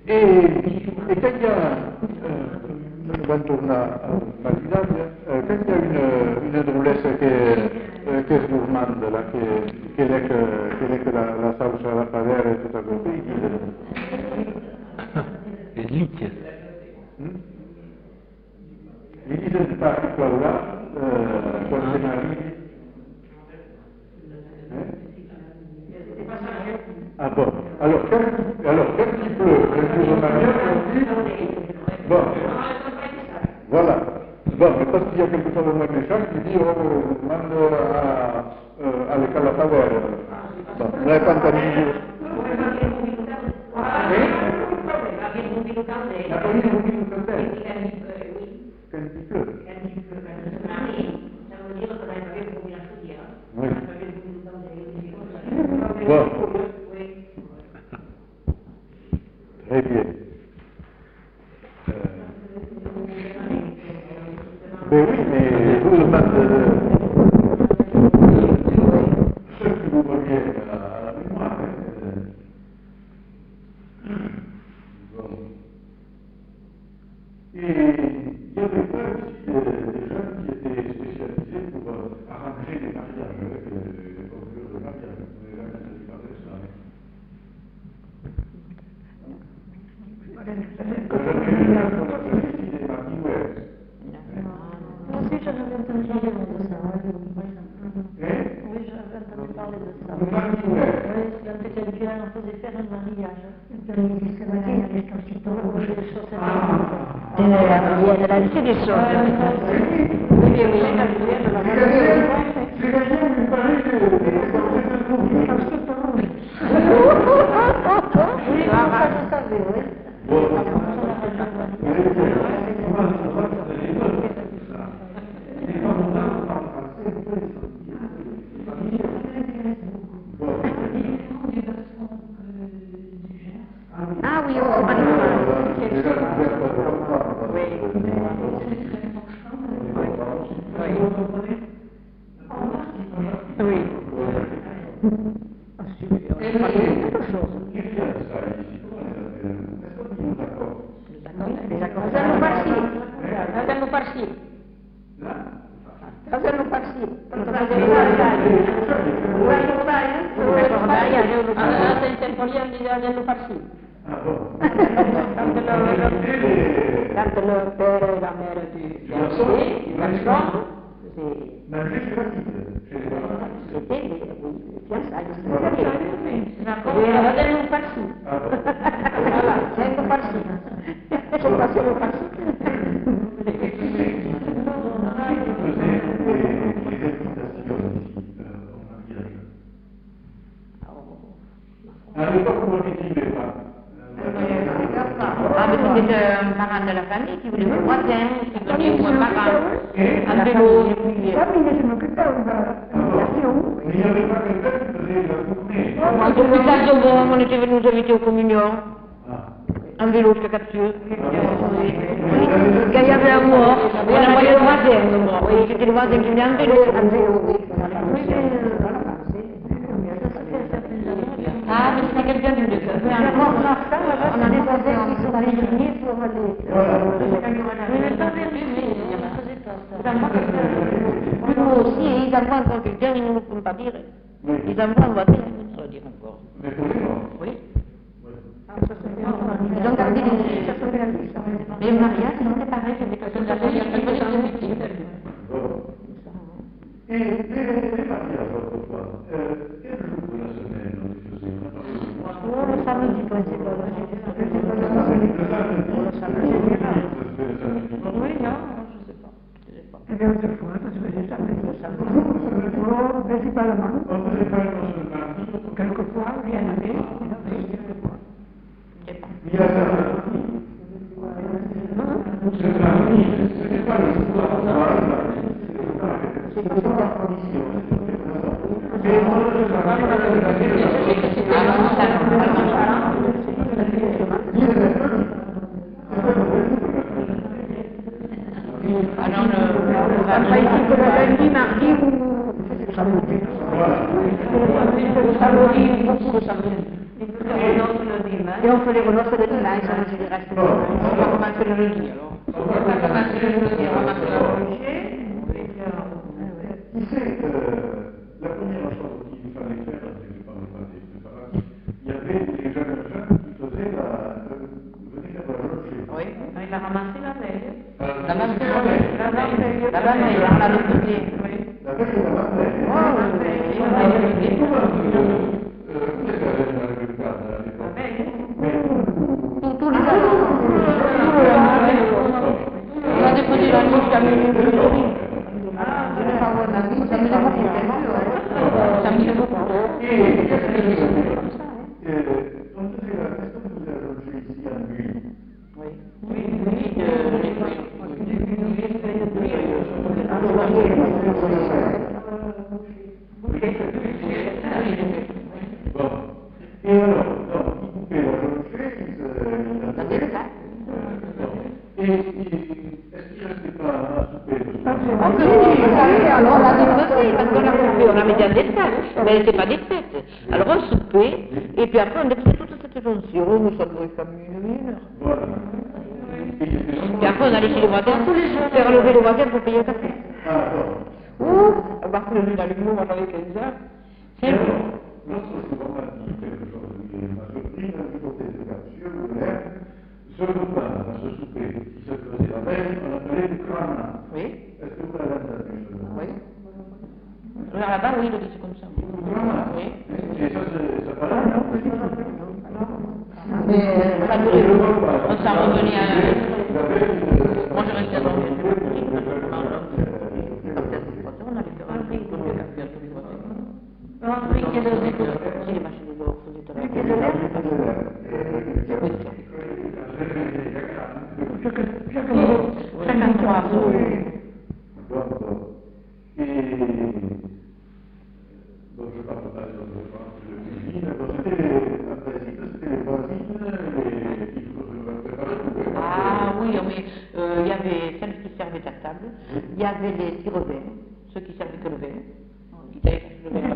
E quand il y a, on tourne à Masidania, quand il y a une drôlesse che es gourmande, là, che è che la salsa alla padera e tutta cosa, les liquides. Gli dice di fare quello là, quando si arrivi. Ah bon, alors quand il pleut, on dit, bon, voilà, bon, mais parce qu'il y a quelque chose de moins méchant qui dit, oh, mando alle calatavere, bon, non è quanto a dire. Bon. Très bien. Ben oui, mais vous demandez ce que vous voyez à la mémoire. Bon. Et il y avait pas aussi des gens qui étaient spécialisés pour arranger les mariages avec les conclures de mariage. Sì, j'en avais entendu parler de ça. Oui, j'avais entendu parler de ça. Oui, quand quelqu'un faisait faire un mariage. La liste des choses. Oui, Ah oui, on sait pas les oui. Ah, mais c'était un parent de la famille qui voulait me baptême, qui donnait un parent à la famille. On était venus nous inviter aux communions. Un vélo jusqu'à Capture. Quand il y avait un mort, on a envoyé le voisin, le mort. Oui, c'était le voisin qui venait en vélo. Ah, mais c'est quelqu'un de mieux. On a des voisins qui sont allés venir pour aller. Nous aussi, ils envoient encore quelqu'un, ils ne nous font pas dire. Ils envoient un voisin, ils ne nous dire encore. Oui. Ils ont gardé les mariages, non, c'est pareil, c'est des personnes d'affaires, il y a quelques gens. Et les mariages, autrefois, quel jour de la semaine on les faisait? Le samedi principalement. Oui, non, je ne sais pas. Eh bien, autrefois, ça se faisait samedi. Principalement. Quelquefois, rien n'avait, quelquefois. Il y a ça. C'est pas le soir. Lundi, mardi ou samedi. Et on fait les renonces le dimanche. ils sont aussi des restes. On va commencer le jeudi alors. On va commencer le jeudi, on va commencer le boucher. Tu sais, la première chose qu'il fallait faire, c'est que par le passé, il y avait des jeunes gens qui faisaient venir la rocher. Oui, il a ramassé la veille. La veille, on l'a écouté. La veille, la veille. Oh, tous les ans. On a déposé la liste à minuit. Ça me fait beaucoup. Et alors, il coupait la rocher, et est-ce qu'il ne restait pas à souper Oui, alors on a déposé, parce qu'on a coupé, on a mis des têtes, mais elle n'était pas des têtes. Alors on soupait, et puis après on a fait toute cette évolution, nous sommes comme une. Voilà. Et après on allait chez les voisins, tous les jours, faire lever les voisins pour payer le café. Ah, d'accord. Ou, on va faire le dans l'humour, on avait 15 heures. C'est bon. L'autre souvent m'a dit quelque chose qui m'a surpris dans le côté de capsule, sur le repas, dans ce souper qui se faisait la veille, on appelait le crana. Oui. Est-ce que vous l'avez entendu ce nom? Oui. Alors là-bas, oui, il est comme ça. Le crana. Oui. Et ça paraît, non? Mais ça durait. On s'en revenait à. Moi, je restais dans le. On allait faire un prix pour le café à tous les voisins. Un prix qui est de Si les machines de l'or faisaient tout à l'heure. 53 jours. Donc je parle pas de cuisine, c'était en principe, c'était les voisines qui préparaient. Ah oui, mais il y avait celles qui servaient à table, il y avait les sirevins, ceux qui servaient que le vin. Ils avaient le vin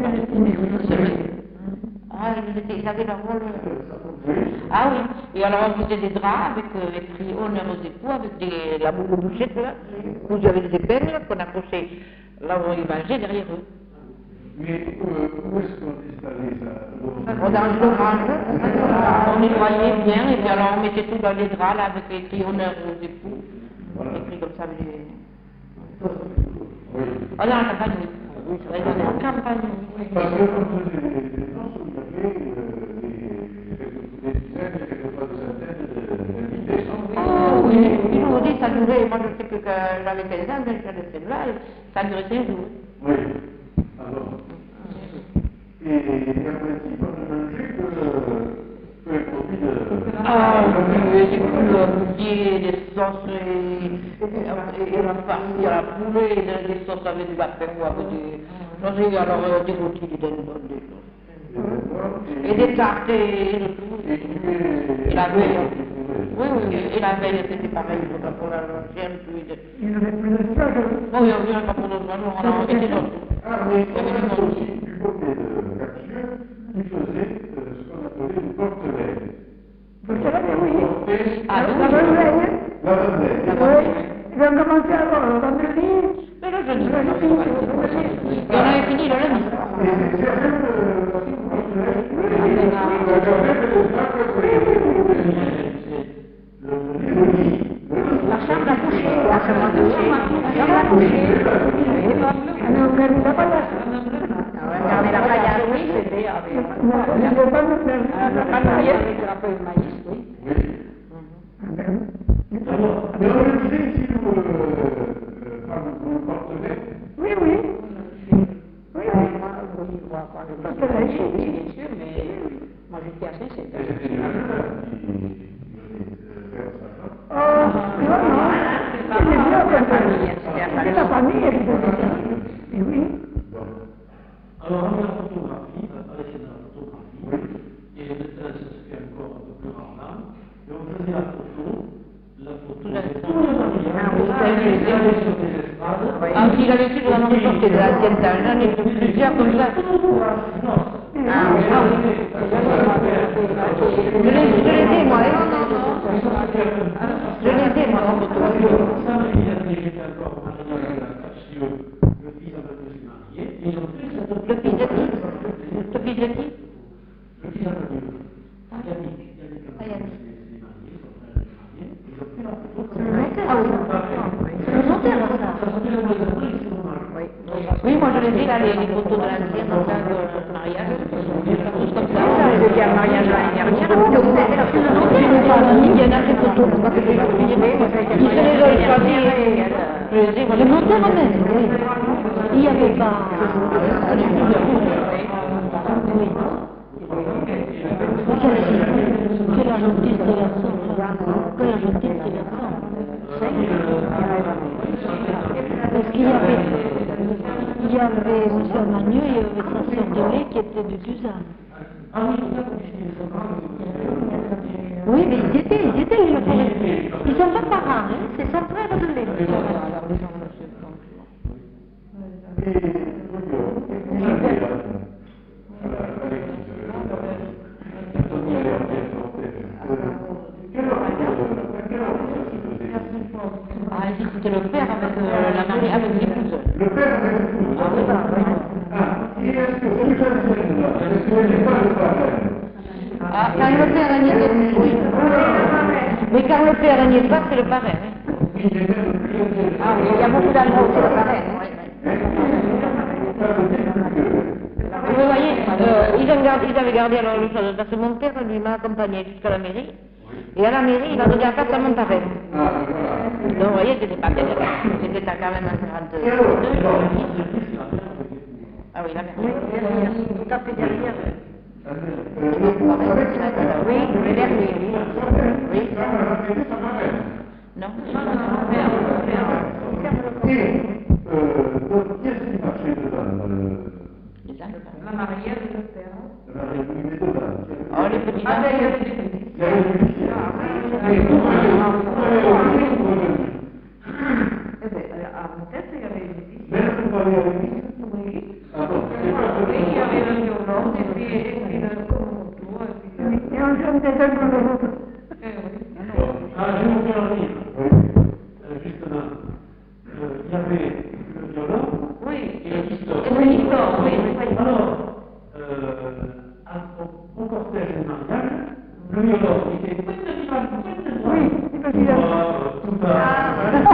ah, ils avaient leur rôle. Ah oui, et alors on faisait des draps avec écrit honneur aux époux, avec la boule de bouchette là, où il y avait des épingles qu'on accrochait là où ils mangeaient derrière eux. Mais où est-ce qu'on installait ça? Dans le orange, on nettoyait bien, et puis alors on mettait tout dans les draps là avec écrit honneur aux époux, écrit comme ça avec les. Oui. Ah non, en campagne, oui. Oui, c'est vrai, en campagne. Parce que comme faisait des gens, il y avait des dizaines et quelquefois des centaines d'invités. Oh oui, ils nous ont dit que ça durait, moi je sais que quand j'avais 15 ans, quand je restais là, ça durait 5 jours. Oui. Alors. Et en principe, on ne mangeait que les produits de. Ah oui, des bouliers, des sauces, et la farce, il y a la poulet, des sauces avec du lapin ou avec des. Alors des rôtis, des dindons, des choses. Et des tartes et de tout. Et la veille. Oui, et la veille c'était pareil, pour la gemme, puis. Il n'y avait plus de stock. Non, il n'y avait pas pour l'autre, on a été d'autres. Ah, mais on a aussi du côté de capsule qui faisait ce qu'on appelait le porte-veille. Oui. Ah, La bonne veille. La veille. Oui. Ils ont commencé alors le vendredi. Mais le jeudi. Et on avait fini le lundi. La chambre à coucher. La chambre à coucher. La chambre à coucher. On a ouvert la paillasse. On regardait la paillasse, oui, c'était avec. On ne peut pas nous faire. La paillasse avec la feuille de maïs, oui. Alors, mais on le disait ici, vous le porte-veille. Oui, oui. Oui, oui. Parce que là, j'ai bien sûr, mais moi j'étais assez Et sévère. c'était une femme qui venait faire ça. Oh, non, non. C'est bien la famille. C'est la famille, elle faisait ça. Et oui. Alors, on a la photographie, on va laisser dans la photographie, et ça se fait encore un peu plus rarement, et on faisait la photo Tout la sur des estrades. Ah, si l'habitude de la reporter de l'ancienne tâche, j'en ai plusieurs comme ça. Ah oui. Je les ai, moi. photo. Ça, il a dirigé d'accord en mariage parce que le fils a voulu se marier. Et ils ont fait cette Le fils de qui? Le fils de qui? Le fils a voulu. Yannick a voulu se marier, son frère est marié. Ils ont pris la photo. Ah oui. C'est le notaire, ça. Ça sortait dans les années, c'est normal. Oui, moi je les ai là, les photos de l'ancienne, enfin, de mariage. Tous comme ça. J'ai fait un mariage l'année dernière, vous avez fait la photo. Il y en a des photos, faut pas que je les oublie. Ils se les ont choisies. Je les ai, moi, Le notaire même, oui. Il n'y avait pas. Quelle la gentille ces garçons. Quelle la gentille ces garçons. Parce qu'il y avait M. Magneux et il y avait sa sœur de lait qui était de Guzan. Oui, mais ils étaient le frère. Ils sont pas parents, hein, c'est son frère de lait. Ah, il dit que c'était le père avec la mariée, avec l'épouse. Le père avec l'épouse. Et est-ce que vous savez là? Est-ce que ce n'est pas le parrain? Ah, quand le père n'y était pas, oui. Mais quand le père n'y est pas, c'est le parrain. Hein. Ah oui, il y a beaucoup d'endroits où c'est le parrain. Vous voyez, ils avaient gardé alors le chose, parce que mon père, lui, m'a accompagné jusqu'à la mairie. Et à la mairie, il a donné à faire à mon parrain. Donc, vous voyez, c'était pas bien. C'était quand même un 42. Ah oui, la mairie. Oui, tout à fait derrière. Oui, le dernier, oui. Oui. Non. Donc, qu'est-ce qui marchait dedans? La mariée et le père. La mariée dedans. Oh, les petits Il y avait le huissier. Peut-être il y avait une petite. Même vous parlez avec lui? Oui. Ah bon, c'est pas Oui, il y avait le violon et puis le commodo et puis Et on chante des œuvres. Ah, je vais vous faire un livre. Justement, il y avait le violon et l'histoire. Et l'histoire, oui. Alors, au cortège du mariage, le violon était Oui, parce qu'il a... tout bas.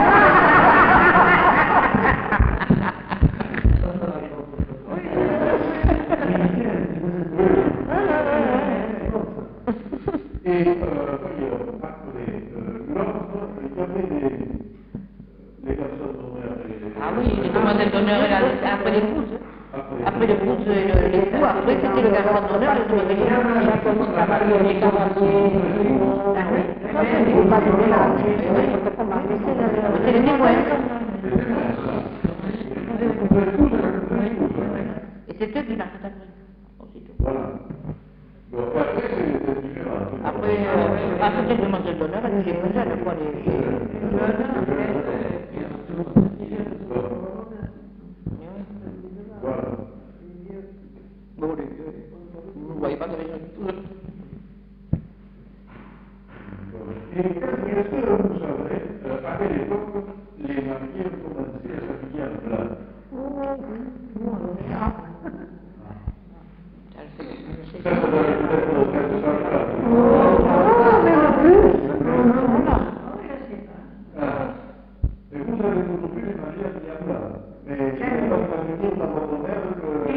Et voyez, après l'ordre, il y avait les personnes d'honneur. Ah oui, les demoiselles d'honneur après l'épouse. Après l'épouse et l'époux, après c'était le garçon d'honneur, les demoiselles d'honneur. Les cavaliers. Ah oui. C'est les témoins. Et c'était du marché d'après. Voilà. Donc après, c'est différent. Après les demoiselles d'honneur, et puis les plus jeunes, quoi, Voilà. Bon, vous ne voyez pas de raison du tout. Et est-ce que vous savez, à quelle époque, les mariés ont commencé à s'habiller en blanc? Ça doit être peut-être au 404. Et vous avez toujours vu les mariés habillés en blanc. Mais c'est comme ça veut dire dans votre mère que...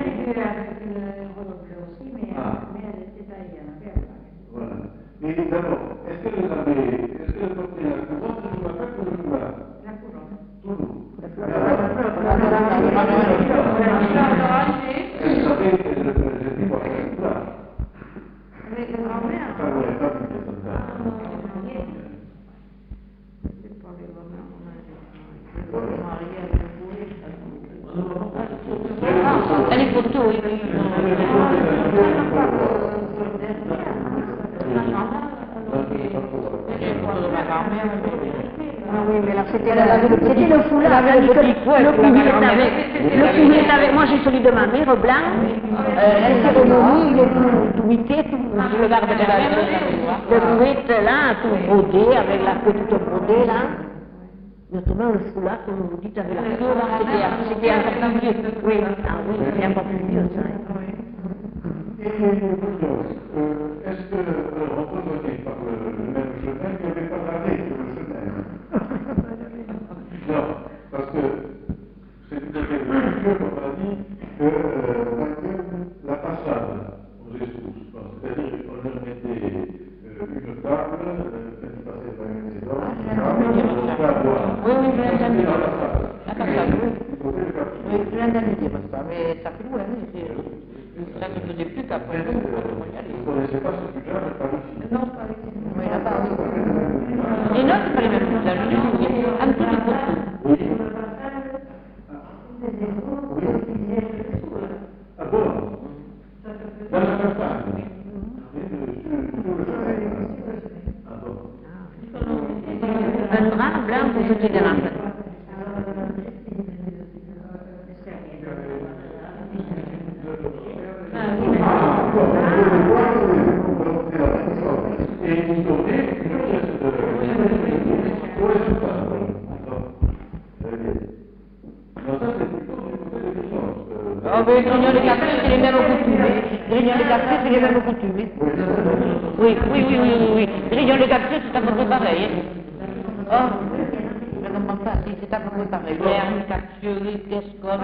Voilà. Mais d'abord, est-ce que vous portez la couronne de la fête ou le foulard? La couronne. Toujours. Elle savait que je dis pas le foulard. Ça ne l'aurait pas pu dire ça. Elle est photo, oui. Les photos de ma grand-mère. oui, mais là, c'était le foulard. Le petit couette, Le pouillet avec, moi j'ai celui de ma mère, blanc. La cérémonie, il est tout huité, tout le garde de la le poulet là, tout brodé, avec la queue toute brodée là. Notamment le foulard, comme vous dites, avec la queue là, c'était encore plus vieux. Oui, ah oui, c'est encore plus vieux ça. Et est-ce que, représenté par le même chemin, il n'y avait pas d'arrêt sur le chemin? Non, parce que c'est tout à fait religieux, on a dit que la façade aux escouses, c'est-à-dire qu'on leur mettait une table, qui passait par une maison, Oui, oui, je viens de la façade. La façade, oui. Oui, je viens de dire ça, mais ça fait loin, ça ne faisait plus qu'après. vous ne connaissez pas ce sujet, mais pas ici. Non, pas ici. Oui, là-bas, oui. Et non, c'est pas les mêmes usages, je dis, un peu de côté. Oui. Ah bon? Dans la campagne? Ah bon? Un drap blanc pour jeter des lampes. Oh, mais les grignons de café, c'est les mêmes coutumes. Les grignons de café, c'est les mêmes coutumes. Oui. Les grignons de café, c'est à peu près pareil. Oh, je ne comprends pas, si c'est à peu près pareil. Berne, capsules, cascodes,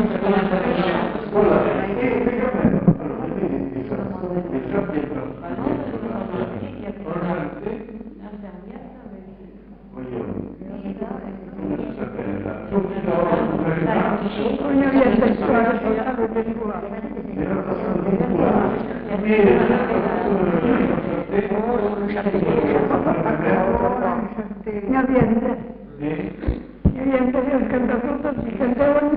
Niente, io scanto tutto, si cantavano.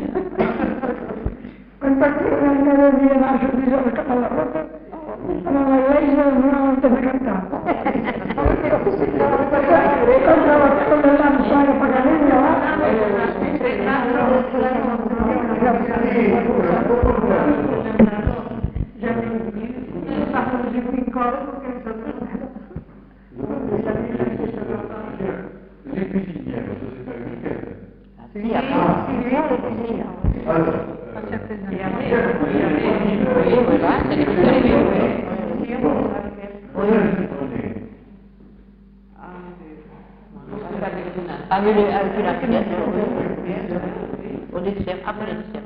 Quando partivano le melodie nasce di solo alla roba, ma lei non te ne cantava. Cantava con le lampade a Paganello, Les cuisinières, ça c'est pas une quête. Alors, avec une assiette, au dessert, après le dessert.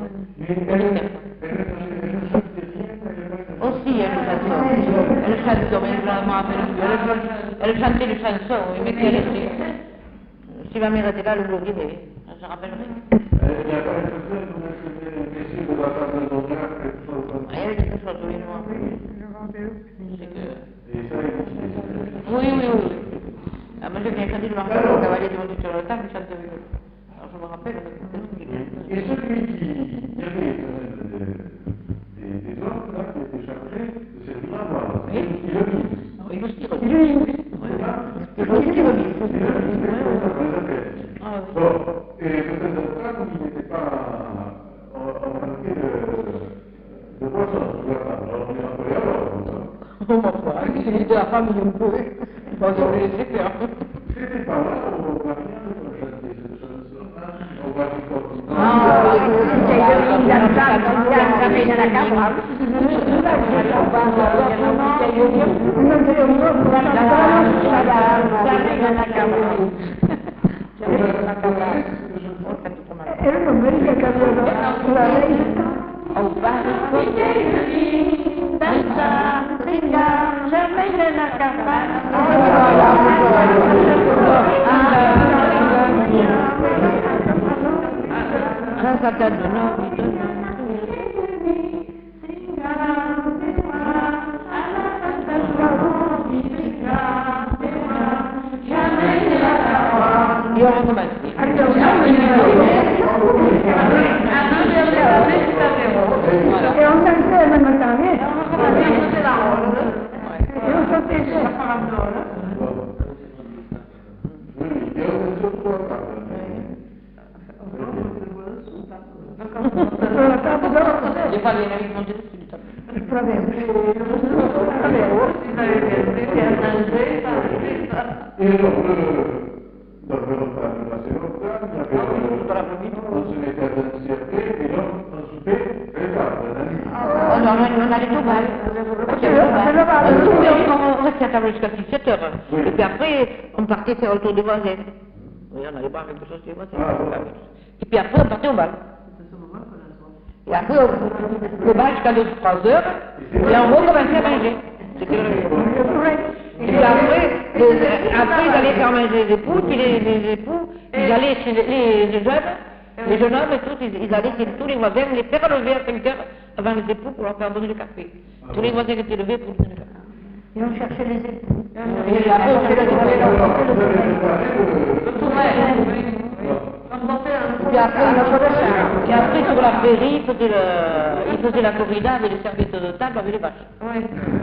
Aussi, elle chanson, mais je m'en rappelle plus. Elle chantait les chansons, mais qui restait. Si ma mère était là, elle l'oublierait, je rappellerai. il n'y a pas une chose où on essaie de la table d'honneur, quelque chose comme ça. Il y avait quelque chose, oui, moi. C'est que... Et ça existe. Oui. Ah, moi, j'ai bien chanté le marché, le cavalier du monde sur la table, il chantait avec eux. Alors, je me rappelle. Et celui qui avait des hommes là, qui étaient chargés de servir à boire, il le vise. Il aussi remise. Il aussi remise. Bon, et peut-être ça, comme il n'était pas en manqué de poisson sur la table, alors on est entré à l'ordre. Oh, ma foi, il était la famille un peu. Bon, on les laissait faire. C'était pas là où on va faire chanter cette chanson-là, on va du corps. era una América que había la ley. E un insieme Natale. Io so te. Et alors, dans le repas de la Saint-Valentin, il y avait on se mettait à danser et donc on soupait très tard, la nuit. Oh non, on allait au bal. On restait à table jusqu'à 17 heures. Et puis après, on partait faire le tour des voisins. Oui, on allait boire quelque chose chez les voisins. Et puis après, on partait au bal. Et après, le bal jusqu'à 2-3 heures, et on recommençait à manger. C'était le réveil. Et puis après, ils allaient faire manger les époux, puis les époux, ils allaient chez les jeunes hommes et tout, ils allaient chez tous les voisins, les faire lever à 5 heures avant les époux pour leur faire donner le café. Tous les voisins étaient levés pour donner le café. Et on cherchait les époux. Et après, on fait puis après, sur la prairie, ils faisaient la corrida avec les serviettes de table avec les vaches.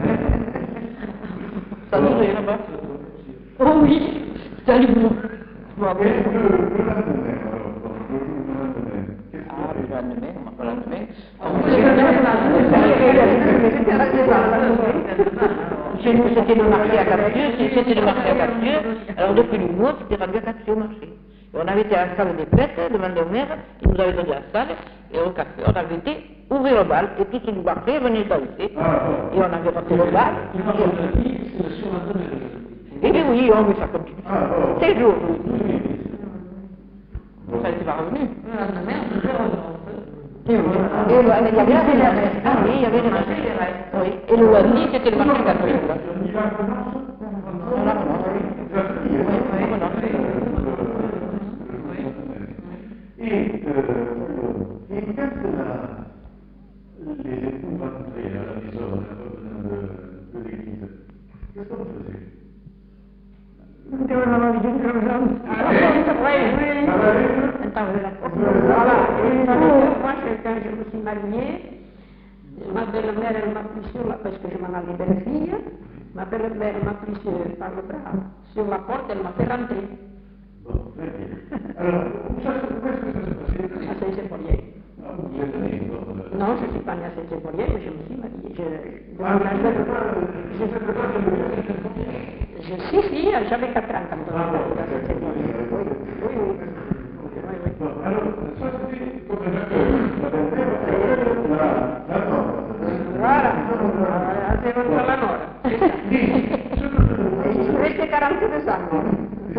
Ça nous est là-bas. Oh oui, salut vous. Le lendemain, alors, le jour du lendemain, qu'est-ce qu'il y avait? Le lendemain, on m'a pas lendemain. Chez nous, c'était le marché à Captieux, alors depuis le mois, c'était rendu à Captieux au marché. Et on avait été à la salle des fêtes, devant le maire, il nous avait donné la salle, et au café, on avait été ouvrir le bal, et tous du marché venaient danser, et on avait passé le bal. Et bien oui, on met ça comme ça. C'est jour. Ça n'était pas revenu. Et il y avait des restes. Ah oui, il y avait des restes. Oui. Et le lundi, c'était le marché catholique. Et quand les époux rentraient à la maison de l'église, qu'est-ce qu'on faisait? Voilà, moi, quand je me suis mariée, ma belle-mère, elle m'a pris sur la, parce que je m'en allais belle-fille, ma belle-mère m'a pris par le bras sur la porte, elle m'a fait rentrer. Bon, très bien. Alors, où est-ce que ça se passait? À Saint-Symphorien. Ah, vous êtes né, non, je ne suis pas née à Saint-Symphorien, mais je me suis mariée. Si, j'avais 4 ans quand on est arrivé à Saint-Symphorien. Oui. Alors, ça c'était comme la Voilà, hacevano la nora. Queste 42 anni.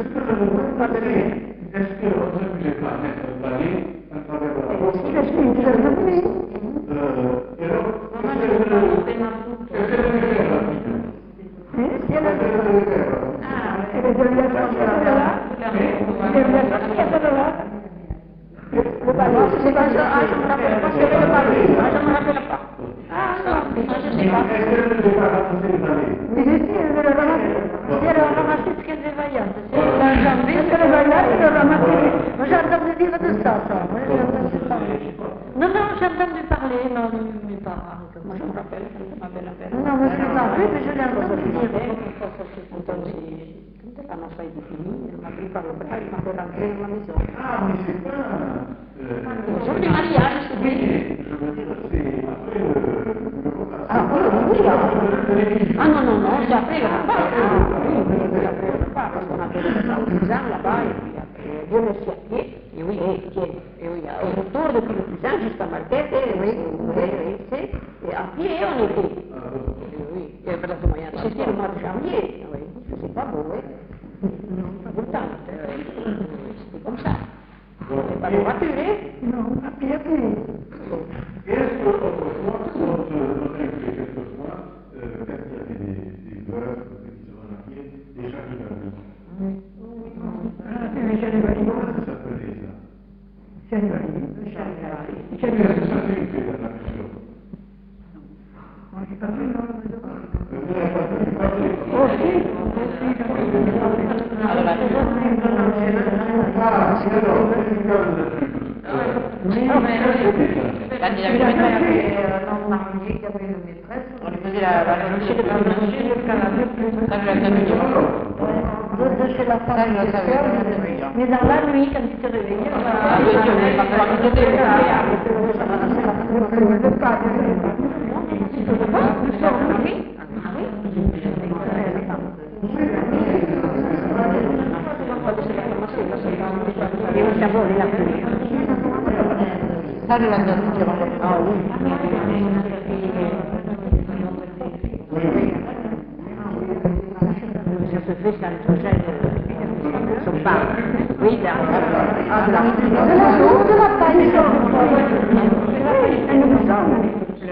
Est-ce qu'on ne pouvait pas mettre le balai à travers la porte? Sì, le spinte del bambino. Et alors, qu'est-ce qu'elle faisait la Le ballon, c'est pas ça. Ah, je me rappelle pas, c'est le ballon. Ah, je me rappelle pas. Ah, non, je sais pas. Est-ce qu'elle ne devait pas ramasser le balai? Mi si era ramassé ce qu'elle devait y avoir. C'est la jambe, c'est le ballon, c'est le ramassé. Moi, j'ai entendu dire de ça. Non, j'ai entendu parler, non, mes parents. Moi, je me rappelle, ma belle-mère. Non, moi, je ne l'ai pas vu, mais je l'ai entendu dire. Quand la noce est finie, elle m'a pris par le bras, elle m'a fait rentrer dans la maison. Ah, mais c'est pas... Le jour du mariage, c'est Oui, je veux dire, c'est après le repas. Ah, oui. Ah, non, c'est après le repas. Oui, c'est après le repas, parce qu'on a fait le repas au Pisan là-bas, et puis après, Dieu merci à pied, et oui, au retour depuis le Pisan jusqu'à Marquette, oui, et à pied on était. Oui, et c'était le mois de janvier, oui, c'est pas beau, oui. Non, pas beau temps, c'était comme ça. On n'avait pas de voiture, non, à pied. Est-ce qu'autrefois, quand on a fait quelquefois, quand il y avait des veuves qui se remariaient, des charivaris? Oui. Comment ça s'appelait ça? Charivari. Ça s'est fait dans la maison. Moi, j'ai pas vu, non, Vous n'avez pas pu parler? Ah, c'est alors, c'est une case de trucs. Quand il avait non marié, qui avait une maîtresse. on lui faisait la clocher de la Ça, je l'ai entendu dire. De chez la femme, mais dans la nuit, quand il se réveillait, Ah oui, je voulais pas savoir qui c'était. le pas de d'abord les appeler. Ça, je l'ai entendu dire. Ah oui. Ça se fait, ça le projet de son père. Oui, là. Ah, de la paille. Elle nous semble.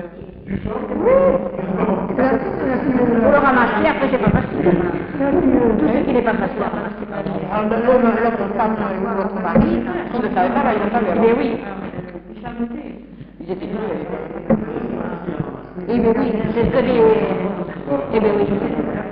Pour le ramasser, après, c'est pas facile. Tout ce qui n'est pas facile à ramasser. L'autre femme et l'autre mari, ils ne savaient pas, ils ne savaient pas. Mais oui. Ils étaient tous. Eh bien oui, c'est que des... Eh bien oui.